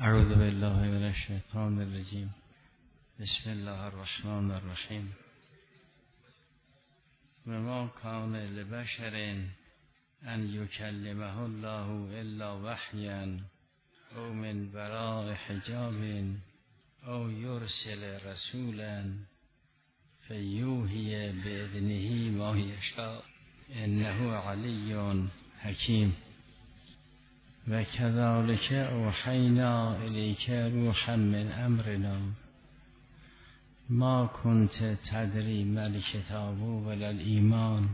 اعوذ بالله من الشیطان الرجیم. بسم الله الرحمن الرحیم. وما کان لبشر ان یکلمه الله الا وحیا او من وراء حجاب او یرسل رسولا فیوحی باذنه ما یشاء انه علی حکیم. و کذالک اوحینا الیک روحا من امرنا ما کنت تدری ما الکتاب ولا الایمان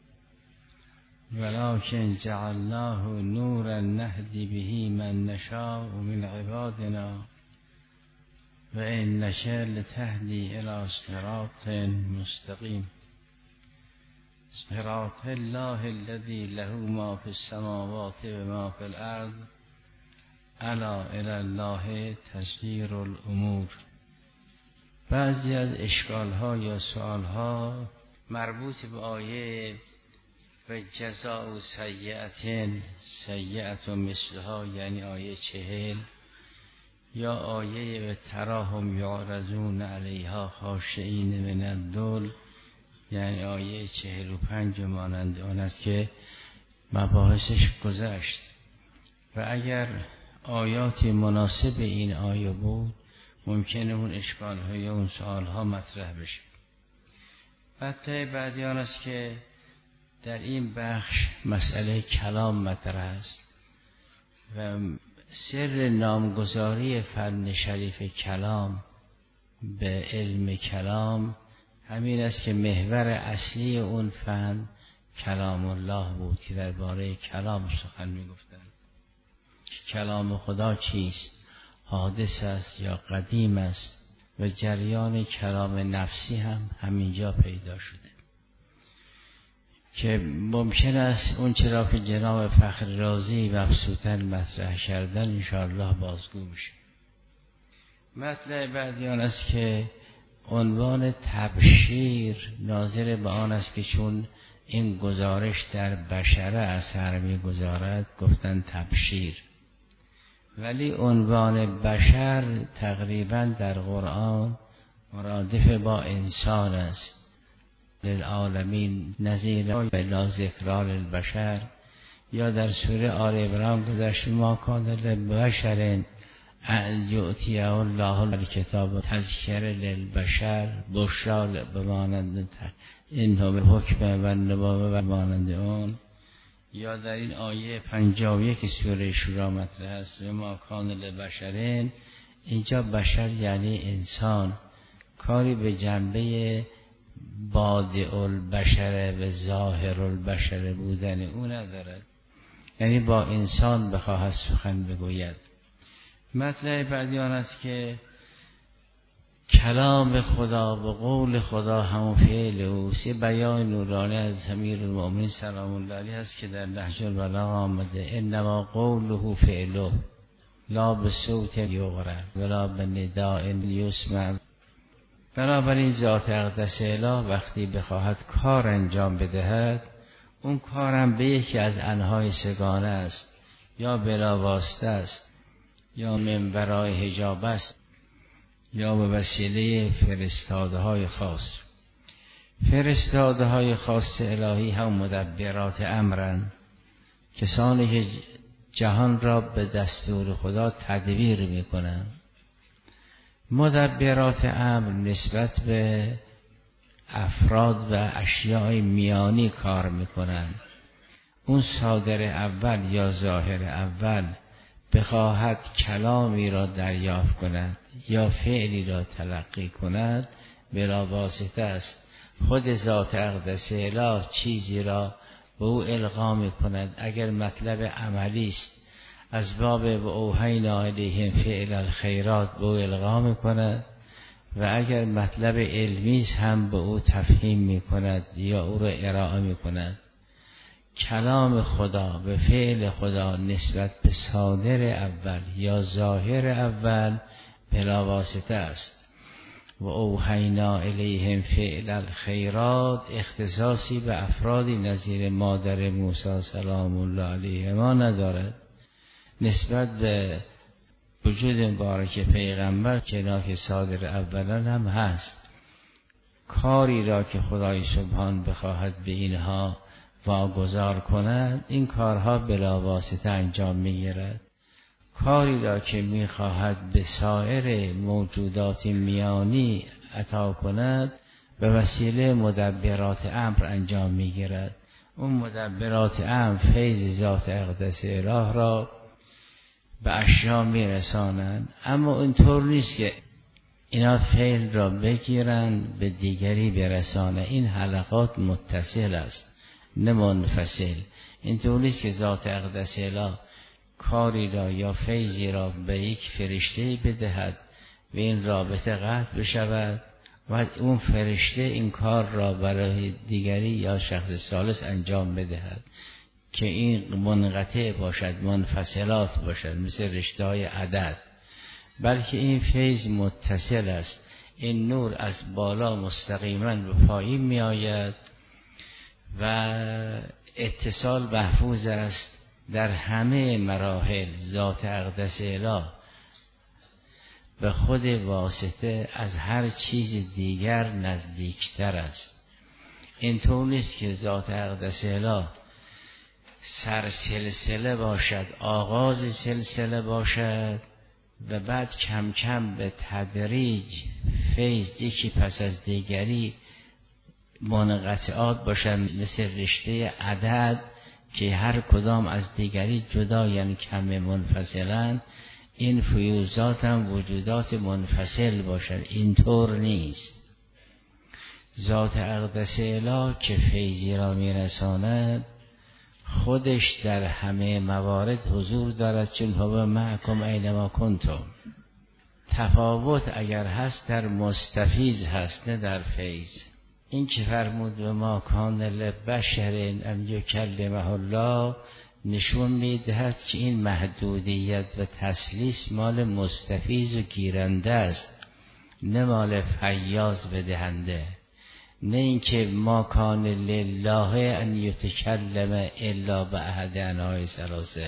ولکن جعلناه نورا نهدی به من نشاء من عبادنا و انک لتهدی الی صراط مستقیم. صراط الله الذي له ما في السماوات و ما في الارض الا الی الله تسیر الامور. بعضی از اشکال‌ها یا سوال‌ها مربوط به آیه و جزاء سیئة سیئة مثلها، یعنی آیه 40، یا آیه و تراهم یعرضون علیها خاشعین من الذل، یعنی آیه 45 مانند آن است که مباحثش گذشت. و اگر آیاتی مناسب این آیه بود ممکنه اون اشکال‌ها یا اون سوال‌ها مطرح بشه. مطلب بعدی آن است که در این بخش مسئله کلام مطرح است و سر نامگذاری فن شریف کلام به علم کلام همین است که محور اصلی اون فن کلام الله بود که درباره کلام سخن می‌گفتند. کلام خدا چیست؟ حادث است یا قدیم است؟ و جریان کلام نفسی هم همینجا پیدا شده که ممکن است اون چرا که جناب فخر رازی مبسوطاً مطرح کردن انشاءالله بازگو بشه. مطلب بعدی آن است که عنوان تبشیر ناظر به آن است که چون این گزارش در بشر اثر می‌گذارد گفتن تبشیر، ولی عنوان بشر تقریبا در قرآن مرادف با انسان است. للعالمین نذیرا و لا ذکری للبشر، یا در سوره آل عمران گذشت ما کان لبشر ان یؤتیه الله الکتاب تذکر للبشر بشرا بمانند اینها به حکم و نبوه و مانند اون. یا در این آیه 51 سوره شورا مطرح است ما کان لبشرین، اینجا بشر یعنی انسان، کاری به جنبه بادئ البشر و ظاهر البشر بودن او ندارد، یعنی با انسان بخواهد سخن بگوید. مطلب بعدی آن است که کلام خدا و قول خدا همون فعل اوست. بیان نورانی از امیرالمؤمنین سلام الله علیه است که در نهج البلاغه آمده انما قوله فعله لا بصوت یغرر ولا بنداء یسمع. بنابراین ذات اقدس اله وقتی بخواهد کار انجام بدهد اون کارم به یکی از انهای سگانه است، یا بلا واسطه است، یا من ورای حجاب است، یا به وسیله فرستاده های خاص. فرستاده های خاص الهی هم مدبرات امرن، کسانی که جهان را به دستور خدا تدبیر میکنن. مدبرات امر نسبت به افراد و اشیاء میانی کار میکنن. اون صادر اول یا ظاهر اول بخواهد کلامی را دریافت کند یا فعلی را تلقی کند بلا واسطه است. خود ذات اقدس اله چیزی را به او القا می‌کند. اگر مطلب عملی است از باب و اوحینا الیهم فعل الخیرات به او القا می‌کند، و اگر مطلب علمی است هم به او تفهیم می‌کند یا او را ارائه می‌کند. کلام خدا و فعل خدا نسبت به صادر اول یا ظاهر اول بلا واسطه است. و اوحینا الیهم فعل الخیرات اختصاصی به افرادی نظیر مادر موسی سلام الله علیهما ندارد. نسبت به وجود مبارک پیغمبر که صادر اولا هم هست. کاری را که خدای سبحان بخواهد به اینها واگذار کند، این کارها بلا واسطه انجام میگیرد. کاری را که میخواهد به سایر موجودات میانی عطا کند، به وسیله مدبرات امر انجام میگیرد. اون مدبرات امر فیض ذات اقدس اله را به اشیا میرسانند. اما اینطور نیست که اینا فعل را بگیرن به دیگری برسانه. این حلقات متصل است نه منفصل. اینطور نیست که ذات اقدس اله کاری را یا فیضی را به یک فرشته بدهد و این رابطه قطع بشود و اون فرشته این کار را برای دیگری یا شخص ثالث انجام بدهد که این منقطع باشد، منفصلات باشد، مثل رشته‌های عدد. بلکه این فیض متصل است. این نور از بالا مستقیما به پایین می آید و اتصال محفوظ است در همه مراحل. ذات اقدس اله به خود واسطه از هر چیز دیگر نزدیکتر است. اینطور نیست که ذات اقدس اله سرسلسله باشد، آغاز سلسله باشد و بعد کم کم به تدریج فیض یکی پس از دیگری منقطعات باشد، مثل رشته عدد که هر کدام از دیگری جدا، یعنی کم منفصلن. این فیوزات هم وجودات منفصل باشد. اینطور نیست. ذات اقدس اله که فیضی را میرساند خودش در همه موارد حضور دارد، چون هو معکم اینما کنتم. تفاوت اگر هست در مستفیض هست نه در فیض. این که فرمود و ما کان لبشر ان یکلمه الله نشون میدهد که این محدودیت و تسلیس مال مستفیض و گیرنده است، نه مال فیاض و دهنده. نه اینکه ما کان لله ان یتکلم الا به احد انواع ثلاثه.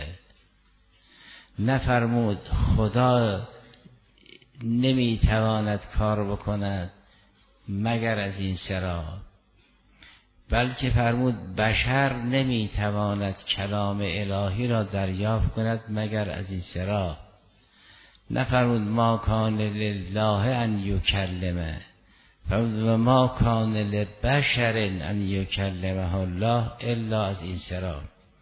نفرمود خدا نمیتواند کار بکند مگر از این سرا، بلکه فرمود بشر نمیتواند کلام الهی را دریافت کند مگر از این سرا. نفرمود ما کان لله ان یکلمه، و ما کان لبشر ان یکلمه الله الا از این سرا.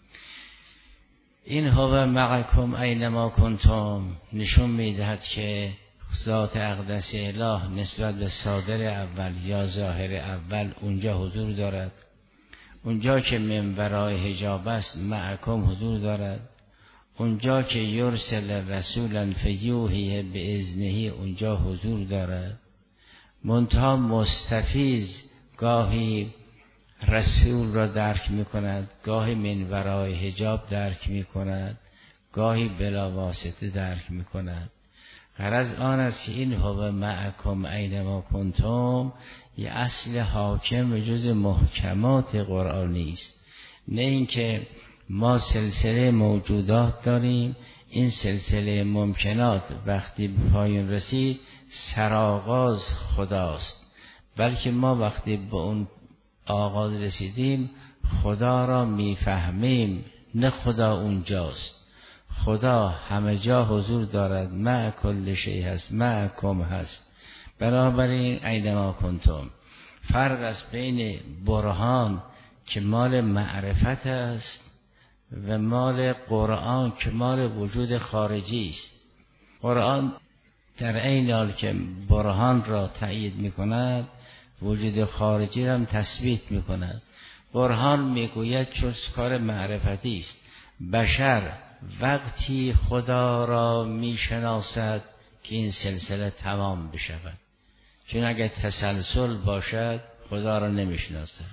این هو معکم اینما کنتم نشون میدهد که ذات اقدس اله نسبت به صادر اول یا ظاهر اول اونجا حضور دارد. اونجا که من ورای حجاب است معکم حضور دارد. اونجا که یرسل رسولا فیوحی باذنه اونجا حضور دارد. منتها مستفیض گاهی رسول را درک می کند، گاهی من ورای حجاب درک می کند، گاهی بلا واسطه درک می کند. غرض آن است که این هو معکم اینما کنتم یه اصل حاکم و جز محکمات قرآنی است. نه اینکه ما سلسله موجودات داریم، این سلسله ممکنات وقتی به پایان رسید سرآغاز خداست، بلکه ما وقتی به اون آغاز رسیدیم خدا را میفهمیم، نه خدا اونجاست. خدا همه جا حضور دارد، مع کل شیء هست، معکم هست. بنابراین اینما کنتم. فرق است بین برهان که مال معرفت است و مال قرآن که مال وجود خارجی است. قرآن در این حال که برهان را تأیید می کند وجود خارجی را هم تثبیت می کند. برهان می گوید چون کار معرفتی است. بشر وقتی خدا را می شناسد که این سلسله تمام بشود، چون اگر تسلسل باشد خدا را نمی شناسد.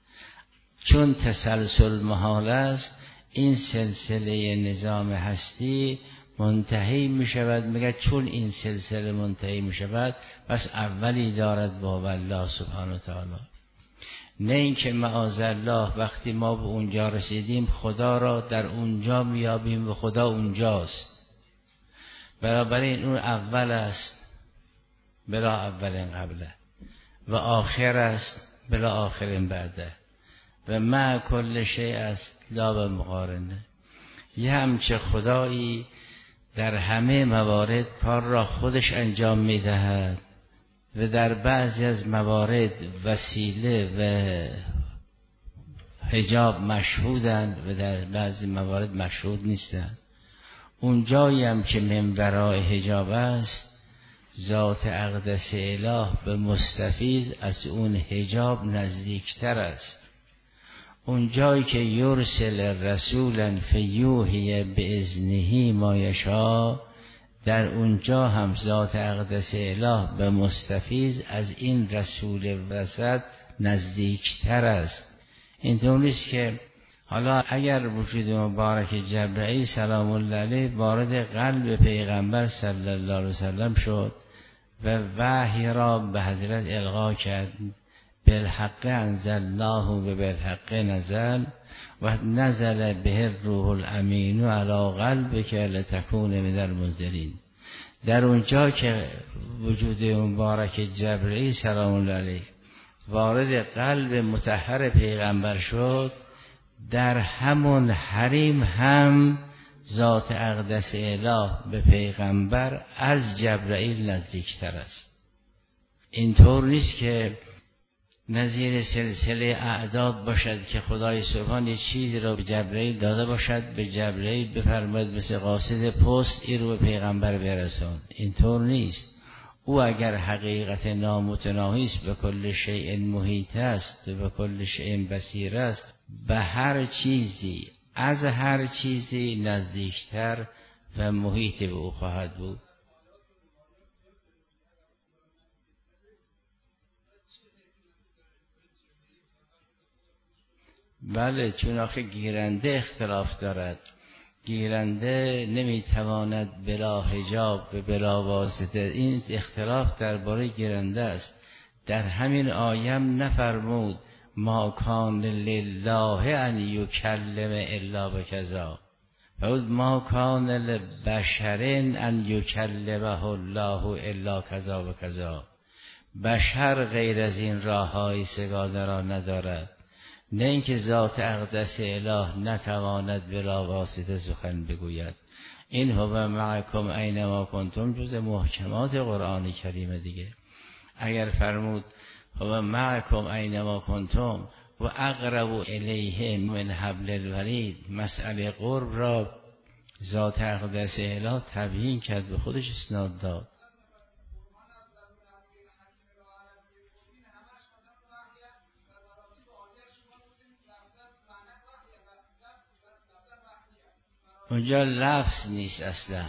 چون تسلسل محال است این سلسله نظام هستی منتهی می شود. میگه چون این سلسله منتهی می شود پس اولی دارد با الله سبحانه و تعالی. نه اینکه معاذالله وقتی ما به اونجا رسیدیم خدا را در اونجا میابیم و خدا اونجاست. بنابراین اون اول است بلا اولین قبله و آخر است بلا آخرین بعده و مع کل شیء است لا به مقارنه. یه همچه خدایی در همه موارد کار را خودش انجام میدهد و در بعضی از موارد وسیله و حجاب مشهودند و در بعضی موارد مشهود نیستند. اون جایی هم که من ورای حجاب است ذات اقدس اله به مستفیض از اون حجاب نزدیکتر است. اون جایی که یرسل رسولا فیوحی باذنه ما یشاء، در اونجا هم ذات اقدس اله به مستفیض از این رسول وسط نزدیکتر است. اینطور نیست که حالا اگر وجود مبارک جبرئیل سلام الله علیه وارد قلب پیغمبر صلی الله علیه وسلم شد و وحی را به حضرت القا کرد، بالحق انزلناه و بالحق نزل و نزل به الروح الامین علی قلبک لتکون من المنذرین. در اونجا که وجود مبارک جبرئیل سلام الله علیه وارد قلب مطهر پیغمبر شد، در همون حریم هم ذات اقدس اله به پیغمبر از جبرئیل نزدیکتر است. اینطور نیست که نظیر سلسله اعداد باشد که خدای سبحان یه چیزی را به جبرئیل داده باشد، به جبرئیل بفرماید مثل قاصد پست این رو به پیغمبر برسان. اینطور نیست. او اگر حقیقت نامتناهی است، به کل شیء محیط است، به کل شیء بصیر است، به هر چیزی از هر چیزی نزدیکتر و محیط به او خواهد بود. بله، چون آخه گیرنده اختلاف دارد. گیرنده نمیتواند بلا حجاب و بلا واسطه، این اختلاف درباره گیرنده است. در همین آیم نفرمود ما کان لله ان یکلم الا بکذا، فرمود ما کان لبشر ان یکلمه الله الا کذا و کذا. بشر غیر از این راههای سگانه را ندارد، نه اینکه ذات اقدس اله نتواند بلا واسطه سخن بگوید. این هو معکم اینما کنتم جز محکمات قرآن کریم دیگه. اگر فرمود هو معکم اینما کنتم و اقرب الیه من حبل الورید، مسئله قرب را ذات اقدس اله تبیین کرد، به خودش اسناد داد. اونجا لفظ نیست اصلا.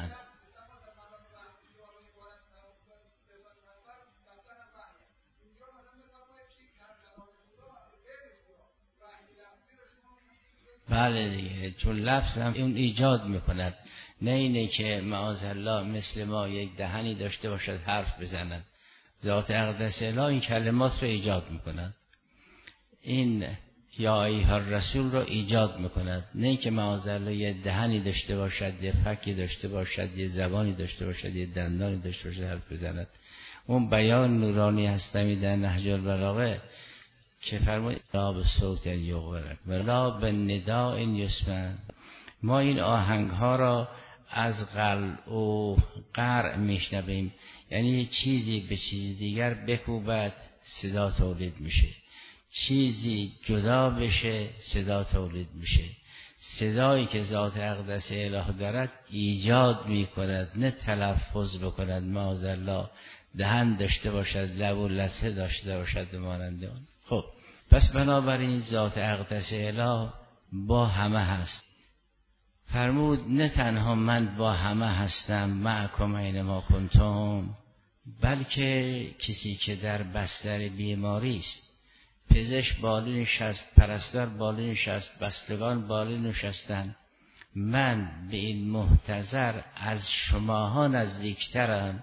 بله دیگه، چون لفظ هم اون ایجاد میکند، نه اینه که معاذالله مثل ما یک دهنی داشته باشد حرف بزند. ذات اقدس اله این کلمات رو ایجاد میکند، این یا ایها الرسول رو ایجاد میکند، نه اینکه معاذالله یه دهنی داشته باشد، یه فکی داشته باشد، یه زبانی داشته باشد، یه دندانی داشته باشد حرف بزند. اون بیان نورانی هستمی در نهج البلاغه که فرمود لا به صوت یغرق ولا به نداء یسمع. ما این آهنگ ها را از قلع و قرع میشنویم، یعنی چیزی به چیز دیگر بکوبد صدا تولید میشه، چیزی جدا بشه صدا تولید میشه. صدایی که ذات اقدس اله دارد ایجاد میکند، نه تلفظ بکند. معاذالله دهن داشته باشد، لب و لثه داشته باشد مانند آن. خب پس بنابراین ذات اقدس اله با همه هست. فرمود نه تنها من با همه هستم، معکم اینما کنتم، بلکه کسی که در بستر بیماری است، پزشک بالا نشست، پرستار بالا نشست، بستگان بالا نشستند، من به این محتضر از شماها نزدیکترم.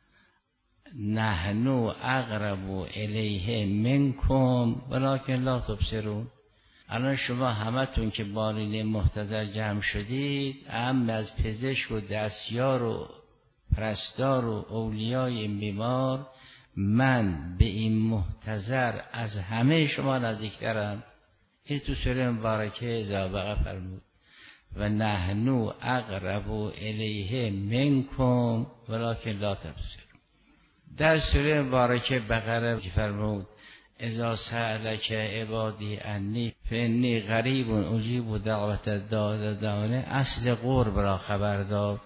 نحنو اقرب الیه منکم ولکن لا تبصرون. الان شما همتون که بالین محتضر جمع شدید، هم از پزشک و دستیار و پرستار و اولیای این بیمار من به این محتضر از همه شما نزدیکترم. این تو سوره مبارکه زابقه فرمود و نحنو اقرب الیه منکم ولکن لا تبصرون. در سوره مبارکه بقره فرمود اذا سألک عبادی انی فانی قریب اجیب دعوت الداع دعانه، اصل قرب را خبر داد.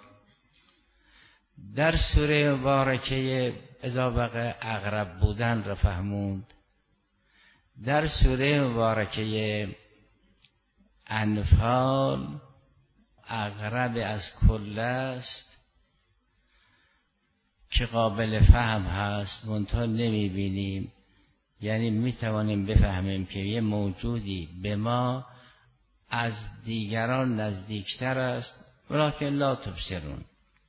در سوره مبارکه اذا بقى اقرب بودن را فهموند. در سوره مبارکه انفال اقرب از کل است که قابل فهم هست منتها نمیبینیم، یعنی میتوانیم بفهمیم که یه موجودی به ما از دیگران نزدیکتر است ولکن لا تبصرون.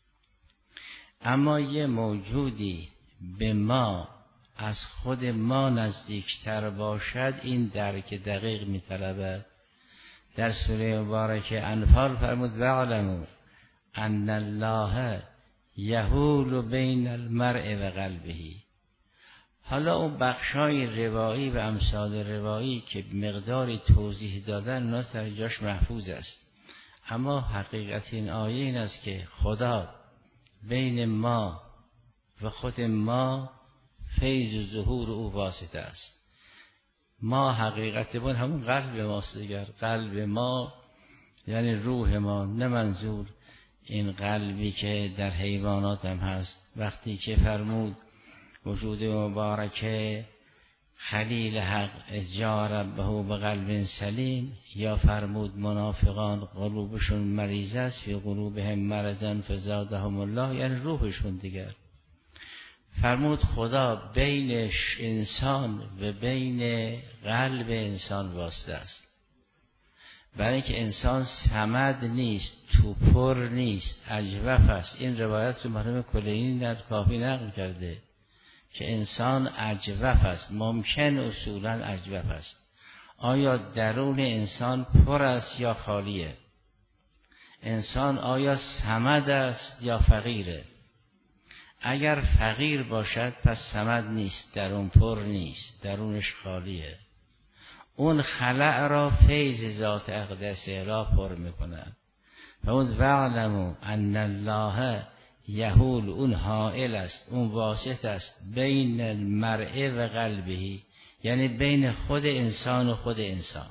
اما یه موجودی به ما از خود ما نزدیکتر باشد این درک دقیق میطلبد. در سوره مبارکه انفال فرمود وَاعْلَمُوا أَنَّ اللَّهَ یحول بین المرء و قلبه. حالا اون بخشای روایی و امثال روایی که مقداری توضیح دادن اونا سر جاش محفوظ است، اما حقیقت این آیه این است که خدا بین ما و خود ما فیض و ظهور او واسطه است. ما حقیقت بون همون قلب ماست دیگر. قلب ما یعنی روح ما، نه منظور این قلبی که در حیوانات هم هست. وقتی که فرمود وجود مبارکه خلیل حق از جا ربه به قلب سلیم، یا فرمود منافقان قلوبشون مریض است فی قلوبهم مرض فزادهم الله، یعنی روحشون دیگر. فرمود خدا بین انسان و بین قلب انسان واسطه است، برای اینکه انسان صمد نیست، توپر نیست، اجوف است. این روایت رو مرحوم کلینی در کافی نقل کرده که انسان اجوف است. ممکن اصولا اجوف است. آیا درون انسان پر است یا خالیه؟ انسان آیا صمد است یا فقیره؟ اگر فقیر باشد پس صمد نیست، درون پر نیست، درونش خالیه. اون خلأ را فیض ذات اقدس اله پر میکنه. و اون وَاعْلَمُوا أَنَّ اللَّهَ یحول، اون حائل است، اون واسط است بین المرء و قلبه، یعنی بین خود انسان و خود انسان.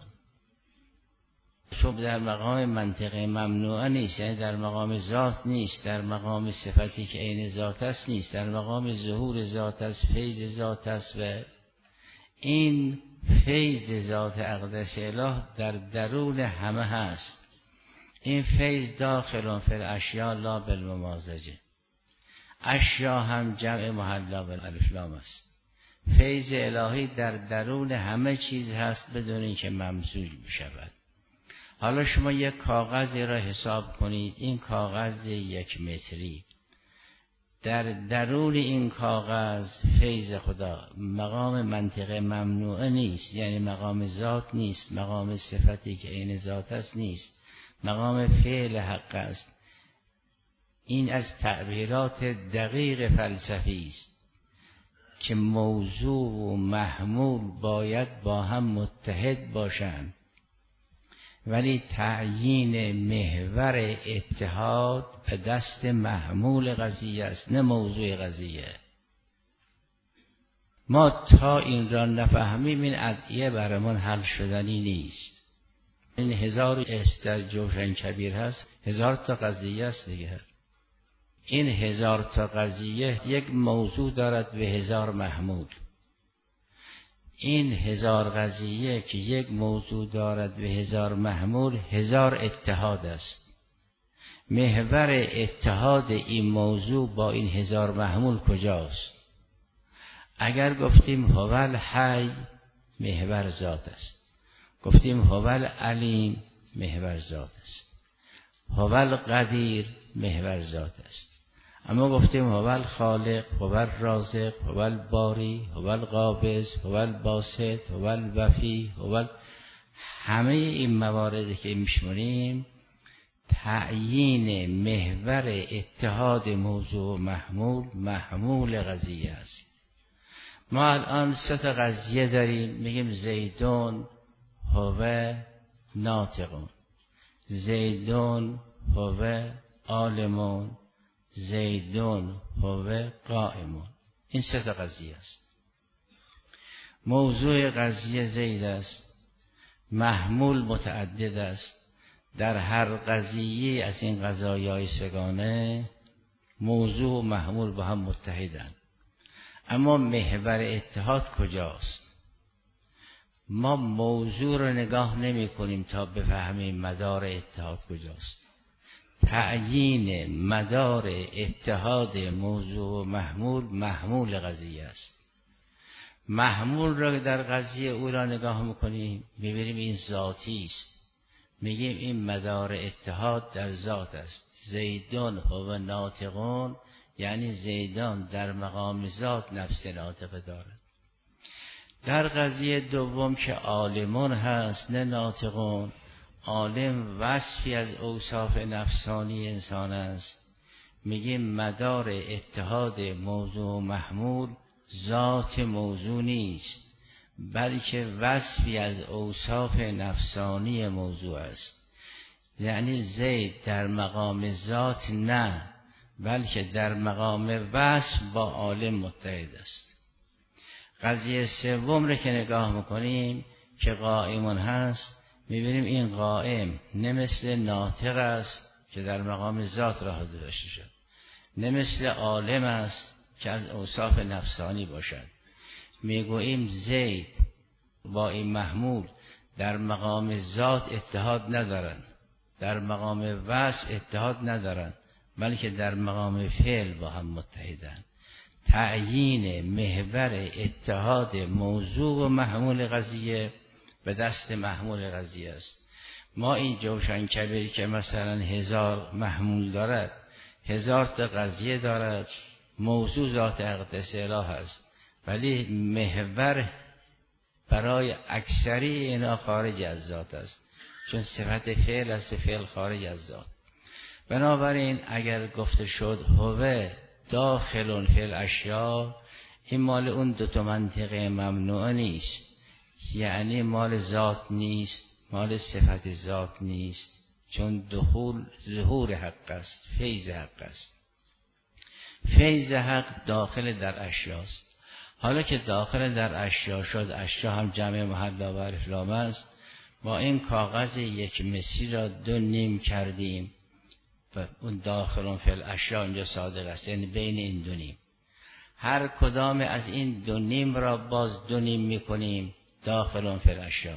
چون در مقام منطق ممنوعه نیست، یعنی در مقام ذات نیست، در مقام صفتی که عین ذات است نیست، در مقام ظهور ذات است، فیض ذات است. و این فیض ذات اقدس اله در درون همه هست. این فیض داخل فی الاشیاء لا بالممازجه. اشیا هم جمع محلا بالالف لام است. فیض الهی در درون همه چیز هست بدون اینکه ممزوج بشود. حالا شما یک کاغذی را حساب کنید، این کاغذ 1 متری، در درون این کاغذ فیض خدا مقام منطق ممنوعه نیست، یعنی مقام ذات نیست، مقام صفتی که عین ذات است نیست، مقام فعل حق است. این از تعبیرات دقیق فلسفی است که موضوع و محمول باید با هم متحد باشند، ولی تعیین محور اتحاد به دست محمول قضیه است، نه موضوع قضیه. ما تا این را نفهمیم این ادعیه برامون حل شدنی نیست. این 1000 در جوشن کبیر هست، 1000 تا قضیه است دیگه. این 1000 تا قضیه یک موضوع دارد به 1000 محمول. این 1000 قضیه که یک موضوع دارد به 1000 محمول 1000 اتحاد است. محور اتحاد این موضوع با این 1000 محمول کجاست؟ اگر گفتیم هو الحی، محور ذات است. گفتیم هو العلیم، محور ذات است. هو القدیر، محور ذات است. اما گفتیم هو الخالق، هو الرازق، هو الباری، هو القابض، هو الباسط، هو الوفی، همه این مواردی که میشمونیم تعیین محور اتحاد موضوع و محمول قضیه است. ما الان 3 تا قضیه داریم، میگیم زیدون هو ناطقون، زیدون هو عالمون، زیدون هو قائمون. این 3 تا قضیه است. موضوع قضیه زید است، محمول متعدد است. در هر قضیه از این قضایای سگانه موضوع و محمول با هم متحدند. اما محور اتحاد کجاست؟ ما موضوع رو نگاه نمی کنیم تا بفهمیم مدار اتحاد کجاست. تعیین مدار اتحاد موضوع و محمول قضیه است. محمول را در قضیه اولا نگاه میکنیم میبینیم این ذاتی است، میگیم این مدار اتحاد در ذات است. زیدان هو ناطقون، یعنی زیدان در مقام ذات نفس ناطقه دارد. در قضیه دوم که عالمون هست نه ناطقون، عالم وصفی از اوصاف نفسانی انسان است، میگیم مدار اتحاد موضوع و محمول ذات موضوع نیست، بلکه وصفی از اوصاف نفسانی موضوع است. یعنی زید در مقام ذات نه، بلکه در مقام وصف با عالم متحد است. قضیه سوم رو که نگاه میکنیم که قائمون هست، میبینیم این قائم نه مثل ناطق است که در مقام ذات راه داشته شد، نه مثل عالم است که از اوصاف نفسانی باشد. میگوییم زید با این محمول در مقام ذات اتحاد ندارن، در مقام وصف اتحاد ندارن، بلکه در مقام فعل با هم متحدن. تعیین محور اتحاد موضوع و محمول قضیه به دست محمول قضیه است. ما این جوشن کبیر که مثلا 1000 محمول دارد، 1000 تا قضیه دارد، موضوع ذات اقدس اله است، ولی محور برای اکثری اینا خارج از ذات است، چون صفت فعل است و فعل خارج از ذات. بنابراین اگر گفته شد هو داخل فی الاشیاء، این مال اون 2 منطقه ممنوع نیست، یعنی مال ذات نیست، مال صفت ذات نیست، چون دخول ظهور حق است، فیض حق است. فیض حق داخل در اشیاست. حالا که داخل در اشیا شد، اشیا هم جمع محلا و افلام است، با این کاغذ 1 مصری را 2 نیم کردیم و اون داخلون فی الاشیا اینجا صادق است، یعنی بین این 2 نیم. هر کدام از این 2 نیم را باز 2 نیم میکنیم داخلون فی الاشیا.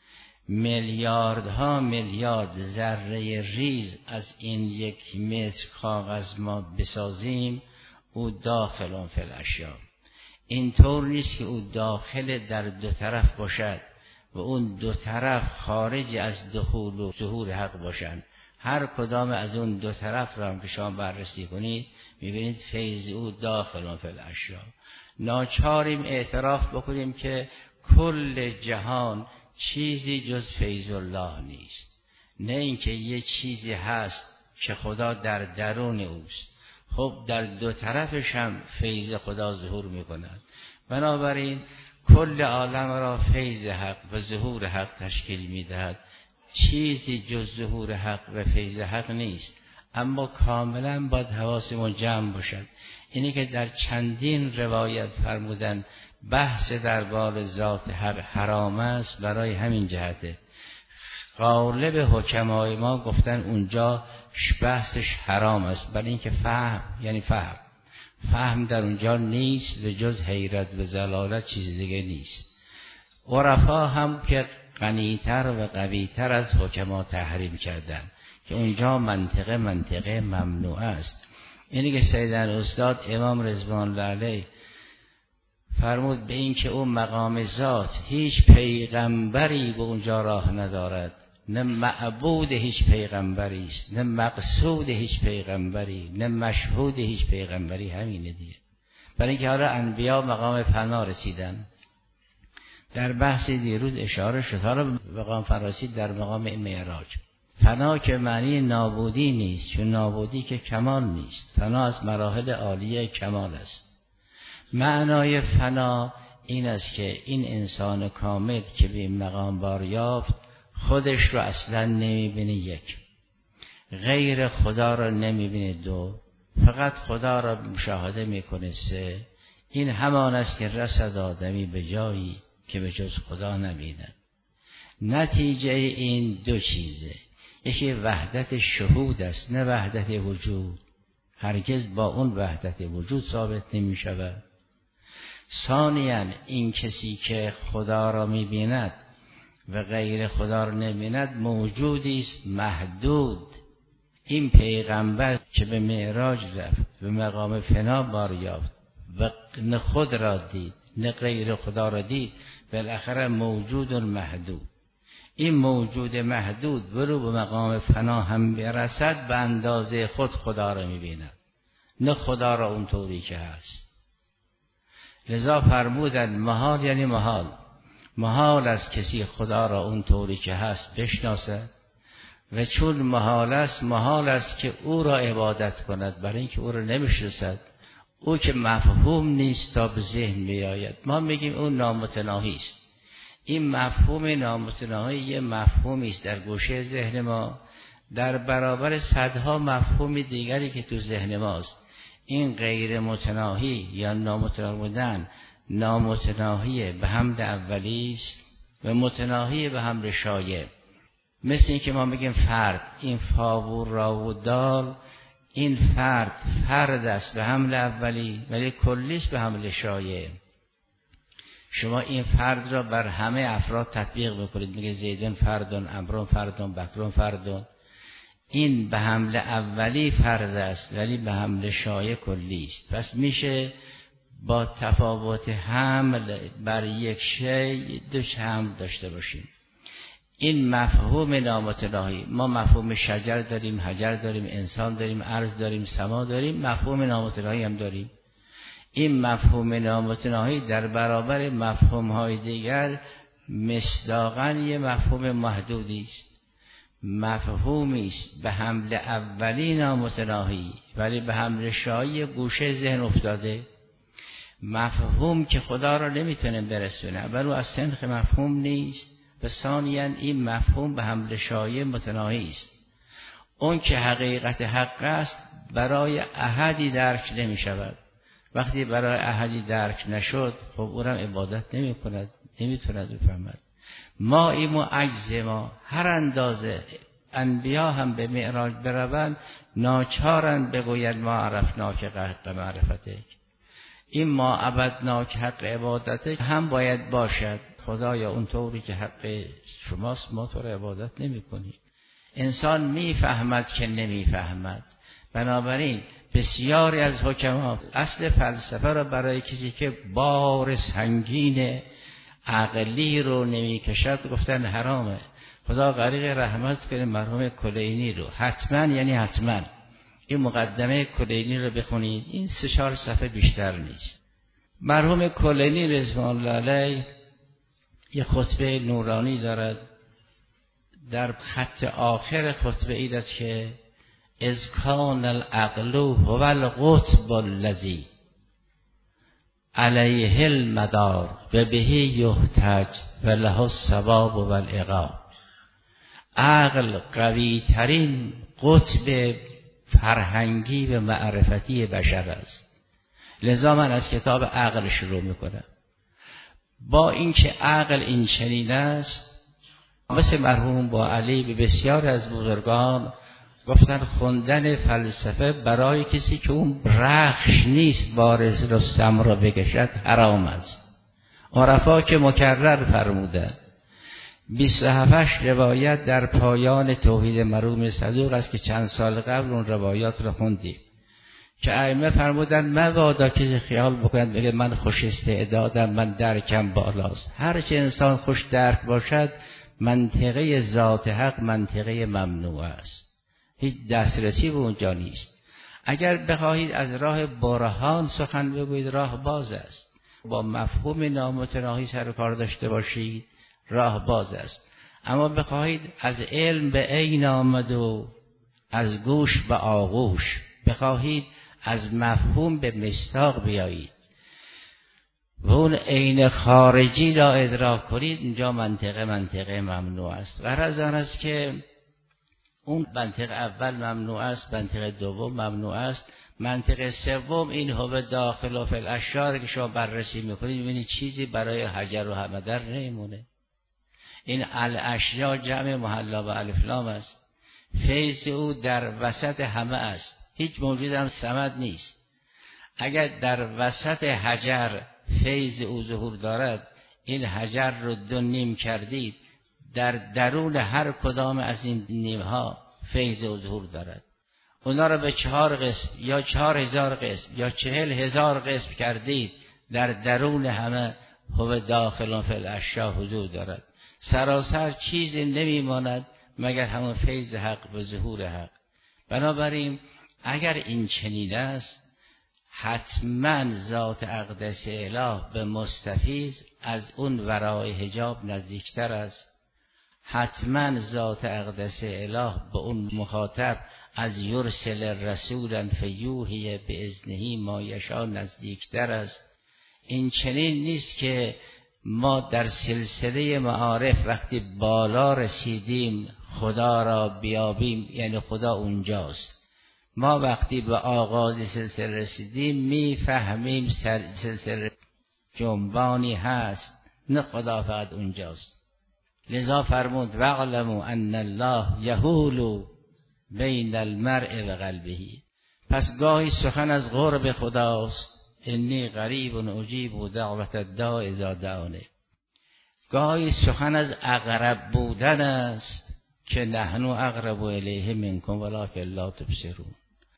میلیاردها میلیارد ذره ریز از این 1 متر کاغذ ما بسازیم، او داخلون فی الاشیا. این طور نیست که او داخل در 2 طرف باشد و اون 2 طرف خارج از دخول و ظهور حق باشند. هر کدام از اون 2 طرف را هم که شما بررسی کنید میبینید فیض او داخل فی الاشیا. ناچاریم اعتراف بکنیم که کل جهان چیزی جز فیض الله نیست، نه اینکه یه چیزی هست که خدا در درون اوست. خب در 2 طرفش هم فیض خدا ظهور میکند. بنابراین کل عالم را فیض حق و ظهور حق تشکیل میدهد، چیزی جز ظهور حق و فیض حق نیست. اما کاملا باید حواسمون جمع باشد. اینی که در چندین روایت فرمودن بحث دربار ذات حق حرام است، برای همین جهته. غالب حکمای ما گفتن اونجا بحثش حرام است، برای اینکه فهم یعنی فهم در اونجا نیست و جز حیرت و ضلالت چیز دیگه نیست. عرفا هم که غنی‌تر و قوی‌تر از حکما تحریم کردن که اونجا منطقه ممنوع است. اینی که سیدن استاد امام رضوان الله علیه فرمود به این که اون مقام ذات هیچ پیغمبری به اونجا راه ندارد، نه معبود هیچ پیغمبری است، نه مقصود هیچ پیغمبری، نه مشهود هیچ پیغمبری. همینه دیگه. برای اینکه حالا انبیا مقام فنا رسیدن. در بحث دیروز اشاره شد، حالا مقام فراسید در مقام معراج. فنا که معنی نابودی نیست، چون نابودی که کمال نیست. فنا از مراحل عالیه کمال است. معنای فنا این است که این انسان کامل که به این مقام بار یافت خودش رو اصلا نمیبینه یک، غیر خدا را نمیبینه دو، فقط خدا را مشاهده میکنه سه. این همان است که رسد آدمی به جایی که به جز خدا نبیند. نتیجه این دو چیزه، یکی وحدت شهود است نه وحدت وجود، هرگز با اون وحدت وجود ثابت نمی شود. ثانیاً این کسی که خدا را می بیند و غیر خدا را نمی‌بیند موجودی است محدود. این پیغمبر که به معراج رفت به مقام فنا بار یافت و نه خود را دید نه غیر خدا را دید، بالاخره موجود محدود. این موجود محدود ولو به مقام فنا هم برسد به اندازه خود خدا را می‌بیند، نه خدا را اونطوری که هست. لذا فرمودند محال یعنی محال، محال است کسی خدا را اونطوری که هست بشناسد و چون محال است که او را عبادت کند، برای اینکه او را نمیشناسد، او که مفهوم نیست تا به ذهن بیاید. ما میگیم اون نامتناهی است. این مفهوم نامتناهی یه مفهومی است در گوشه ذهن ما در برابر صدها مفهوم دیگری که تو ذهن ماست. این غیر متناهی یا نامتناهی بودن، نامتناهی به حمل اولی است و متناهی به حمل شایع. مثل این که ما میگیم فرد، این فاور را و دال، این فرد است به حمل اولی ولی کلی است به حمل شایع. شما این فرد را بر همه افراد تطبیق بکنید، میگه زیدون فردون، عمرون فردون، بکرون فردون. این به حمل اولی فرد است ولی به حمل شایع کلی است. پس میشه با تفاوت حمل بر یک شی دو حمل داشته باشیم. این مفهوم نامتناهی، ما مفهوم شجر داریم، حجر داریم، انسان داریم، ارض داریم، سما داریم، مفهوم نامتناهی هم داریم. این مفهوم نامتناهی در برابر مفهوم‌های دیگر مصداقاً یه مفهوم محدودی است. مفهومی است به حمل اولی نامتناهی ولی به حمل شایع گوشه ذهن افتاده. مفهوم که خدا را نمیتونه برسونه، اولو از سنخ مفهوم نیست و ثانیاً این مفهوم به حمل شایع متناهی است. اون که حقیقت حق است برای احدی درک نمی شود. وقتی برای احدی درک نشد خب او را عبادت نمی کند، نمیتوند بفهمد. ما ایم و عجز ما، هر اندازه انبیا هم به معراج بروند ناچارن بگوید ما عرفناک حق معرفتک. این ما عبدناک حق عبادتک هم باید باشد. خدایا اونطوری که حق شماست ما تو را عبادت نمی کنیم. انسان میفهمد که نمیفهمد. بنابراین بسیاری از حکما اصل فلسفه را برای کسی که بار سنگین عقلی رو نمیکشد گفتن حرامه. خدا غریق رحمت کنه مرحوم کلینی رو، حتما یعنی حتما این مقدمه کلینی رو بخونید، این 3-4 صفحه بیشتر نیست. مرحوم کلینی رضوان الله علیه یه خطبه نورانی دارد، در خط آخر خطبه این است که اذ کان العقل هو القطب الذی علیه المدار و به یحتج و له الثواب و العقاب. عقل قوی ترین قطب فرهنگی و معرفتی بشر است. لذا من از کتاب عقل شروع میکنم. با اینکه عقل این چنین است، مثل مرحوم با علی به بسیار از بزرگان گفتن خوندن فلسفه برای کسی که اون رخش نیست بارز رستم را بکشد حرام است. عرفا که مکرر فرمودن 27 روایت در پایان توحید مرحوم صدوق است که چند سال قبل اون روایات را خوندیم که ائمه فرمودن مبادا که خیال بکنند بگه من خوش استعدادم، من درکم بالاست. هر چه انسان خوش درک باشد منطقه ذات حق منطقه ممنوع است، هیچ دسترسی به اونجا نیست. اگر بخواهید از راه برهان سخن بگویید راه باز است. با مفهوم نامتناهی سر کار داشته باشید راه باز است. اما بخواهید از علم به عین آمد و از گوش به آغوش، بخواهید از مفهوم به مصداق بیایید و اون عین خارجی را ادراک کنید، اینجا منطقه ممنوع است. غرض آن است که اون منطق اول ممنوع است، منطق دوم ممنوع است، منطق سوم این هو داخل و فی الاشجار که شما بررسی میکنید میبینید چیزی برای حجر و حمدر نمیمونه. این الاشجار جمع محلا و الف لام است. فیض او در وسط همه است، هیچ موجود هم صمد نیست. اگر در وسط حجر فیض او ظهور دارد، این حجر رو دو نیم کردید، در درون هر کدام از این نیمها فیض او ظهور دارد. اونا رو به 4 قسم یا 4000 قسم یا 40,000 قسم کردید، در درون همه هو داخل فی الاشیاء حضور دارد. سراسر چیزی نمیماند مگر همون فیض حق و ظهور حق. بنابراین اگر این چنین است، حتما ذات اقدس اله به مستفیض از اون ورای حجاب نزدیکتر است. حتما ذات اقدس اله به اون مخاطب از یرسل رسولا فیوحی باذنه ما یشاء نزدیکتر است. این چنین نیست که ما در سلسله معارف وقتی بالا رسیدیم خدا را بیابیم، یعنی خدا اونجاست. ما وقتی به آغاز سلسله رسیدیم میفهمیم سلسله جنبانی هست، نه خدا فقط اونجاست. لذا فرمود واعلموا ان الله یحول بین المرء و قلبه. پس گاهی سخن از قرب خداست، انی قریب اجیب دعوت الداع اذا دعانه. گاهی سخن از اقرب بودن است که نحن اقرب الیه منکم ولکن لا تبصرون.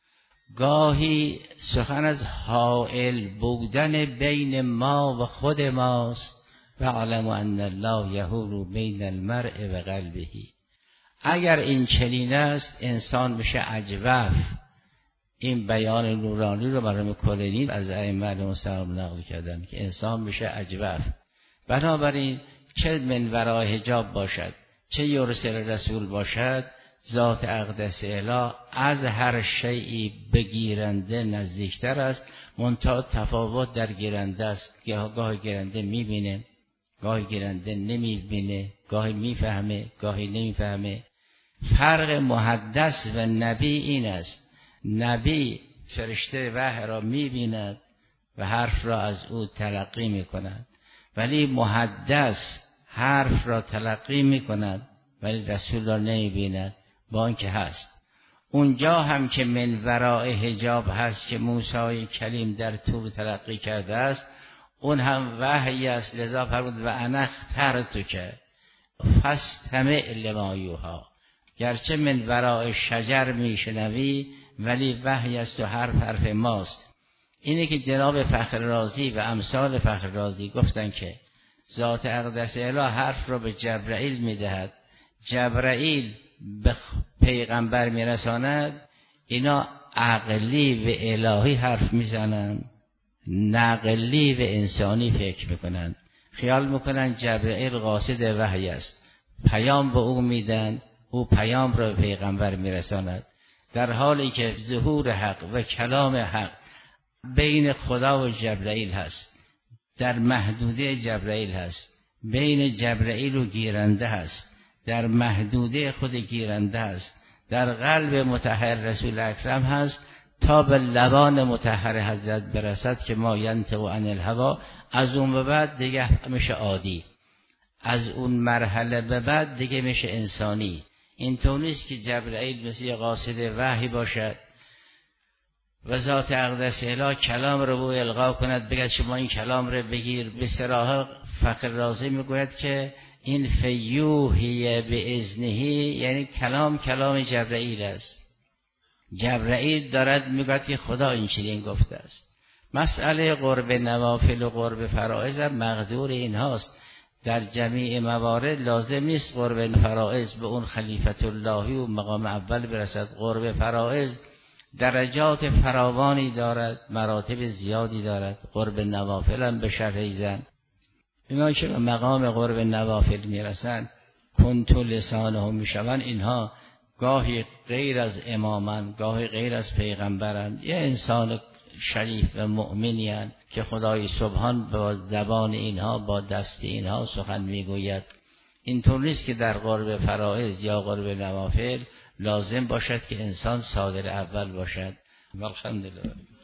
گاهی سخن از حائل بودن بین ما و خود ماست، واعلموا ان الله یحول بین المرء و قلبه. اگر این چنین است انسان میشه اجوف. این بیان نورانی رو مرحوم کلینی از ائمه علیهم السلام نقل کردن که انسان میشه اجوف. بنابراین چه من ورای حجاب باشد، چه یرسل رسول باشد، ذات اقدس اله از هر شیئی بگیرنده نزدیکتر است. منتها تفاوت در گیرنده است. گاهی گیرنده میبینه، گاهی گیرنده نمیبینه، گاهی میفهمه، گاهی نمیفهمه. فرق محدث و نبی این است: نبی فرشته وحی را میبیند و حرف را از او تلقی میکند، ولی محدث حرف را تلقی میکند ولی رسول را نمیبیند، با اینکه هست. اونجا هم که من وراء حجاب هست که موسی کلیم در طور تلقی کرده است، اون هم وحی است. لذا فرمود و انا اخترتک فاستمع لما یوحی. گرچه من وراء شجر میشنوی ولی وحی است و حرف ماست. اینه که جناب فخر رازی و امثال فخر رازی گفتن که ذات اقدس اله حرف را به جبرائیل میدهد، جبرائیل به پیغمبر میرساند. اینا عقلی و الهی حرف میزنن، نقلی و انسانی فکر میکنن. خیال میکنن جبرائیل قاصد وحی است، پیام به او میدن، او پیام را به پیغمبر میرساند، در حالی که ظهور حق و کلام حق بین خدا و جبرائیل هست، در محدوده جبرائیل هست، بین جبرائیل و گیرنده هست، در محدوده خود گیرنده هست، در قلب مطهر رسول اکرم هست، تا به لبان مطهر حضرت برسد که ما ینطق عن الهوی. از اون به بعد دیگه میشه عادی، از اون مرحله به بعد دیگه میشه انسانی. اینطور نیست که جبرائیل مثل قاصد وحی باشد و ذات اقدس اله کلام رو به القا کند، بگه شما این کلام رو بگیر. به صراحه فخر رازی میگوید که این فیوحی باذنه، یعنی کلام جبرائیل است. جبرائیل دارد میگوید که خدا این چنین گفته است. مسئله قرب نوافل و قرب فرائض مقدور اینهاست. در جمیع موارد لازم نیست قرب فرائض به اون خلیفت اللهی و مقام اول برسد. قرب فرائض درجات فراوانی دارد، مراتب زیادی دارد. قرب نوافل هم به شرح ایزن، اینا که به مقام قرب نوافل میرسند کنت لسانه میشوند، اینها گاهی غیر از امامن، گاهی غیر از پیغمبرن، یه انسان شریف و مؤمنی هستند که خدای سبحان با زبان اینها، با دست اینها سخن میگوید. اینطور نیست که در قرب فرائض یا قرب نوافل لازم باشد که انسان صادر اول باشد. الحمدلله.